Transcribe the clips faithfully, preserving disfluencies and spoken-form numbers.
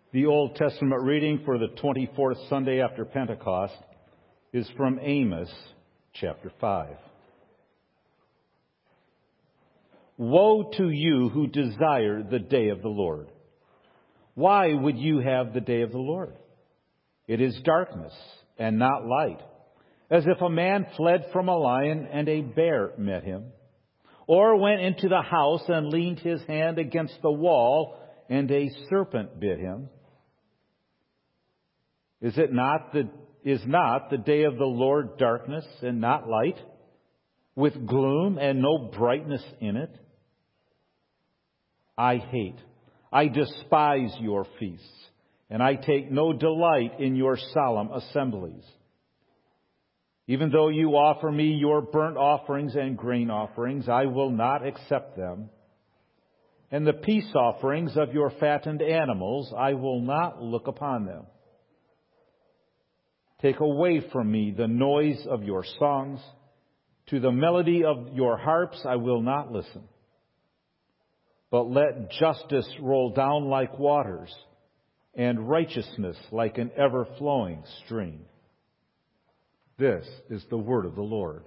The Old Testament reading for the twenty-fourth Sunday after Pentecost is from Amos chapter five. Woe to you who desire the day of the Lord. Why would you have the day of the Lord? It is darkness and not light, as if a man fled from a lion and a bear met him, or went into the house and leaned his hand against the wall and a serpent bit him. Is it not the, is not the day of the Lord darkness and not light, with gloom and no brightness in it? I hate, I despise your feasts, and I take no delight in your solemn assemblies. Even though you offer me your burnt offerings and grain offerings, I will not accept them. And the peace offerings of your fattened animals, I will not look upon them. Take away from me the noise of your songs. To the melody of your harps I will not listen. But let justice roll down like waters, and righteousness like an ever-flowing stream. This is the word of the Lord.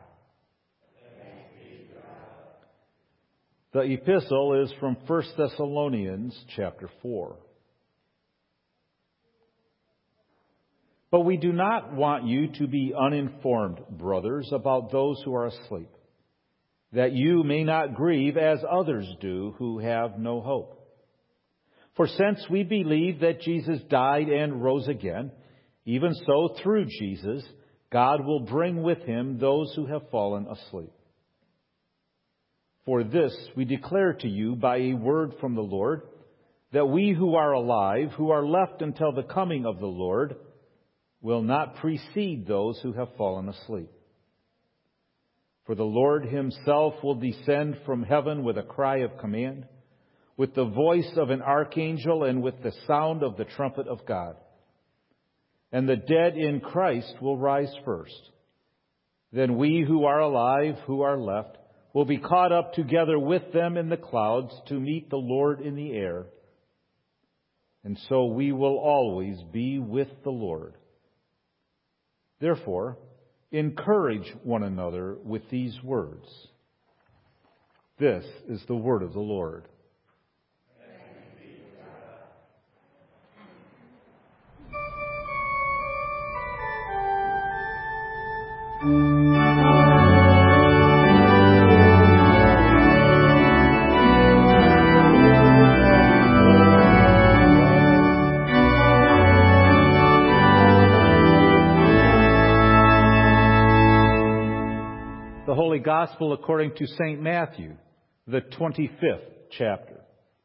The epistle is from First Thessalonians chapter four. But we do not want you to be uninformed, brothers, about those who are asleep, that you may not grieve as others do who have no hope. For since we believe that Jesus died and rose again, even so through Jesus, God will bring with him those who have fallen asleep. For this we declare to you by a word from the Lord, that we who are alive, who are left until the coming of the Lord, will not precede those who have fallen asleep. For the Lord himself will descend from heaven with a cry of command, with the voice of an archangel, and with the sound of the trumpet of God. And the dead in Christ will rise first. Then we who are alive, who are left, will be caught up together with them in the clouds to meet the Lord in the air. And so we will always be with the Lord. Therefore, encourage one another with these words. This is the word of the Lord. The Holy Gospel according to Saint Matthew, the twenty-fifth chapter.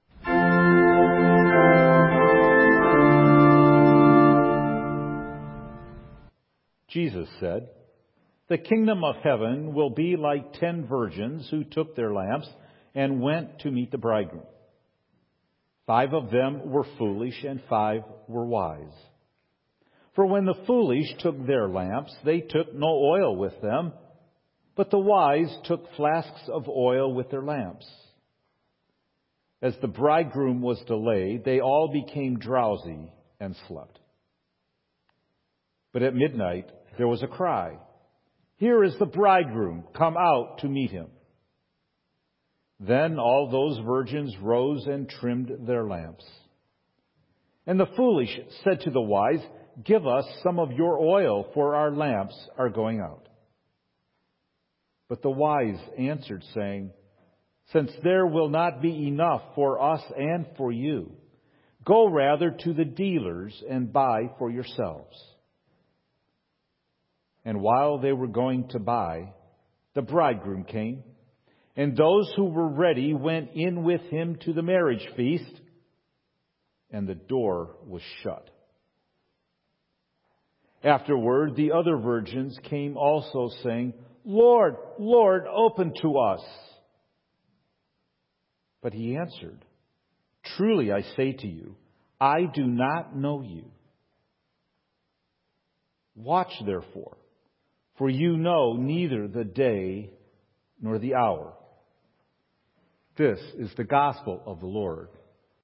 Jesus said, "The kingdom of heaven will be like ten virgins who took their lamps and went to meet the bridegroom. Five of them were foolish and five were wise. For when the foolish took their lamps, they took no oil with them, but the wise took flasks of oil with their lamps. As the bridegroom was delayed, they all became drowsy and slept. But at midnight there was a cry, 'Here is the bridegroom, come out to meet him.' Then all those virgins rose and trimmed their lamps. And the foolish said to the wise, 'Give us some of your oil, for our lamps are going out.' But the wise answered, saying, 'Since there will not be enough for us and for you, go rather to the dealers and buy for yourselves.' And while they were going to buy, the bridegroom came, and those who were ready went in with him to the marriage feast, and the door was shut. Afterward, the other virgins came also, saying, 'Lord, Lord, open to us.' But he answered, 'Truly I say to you, I do not know you. Watch therefore, for you know neither the day nor the hour.'" This is the gospel of the Lord.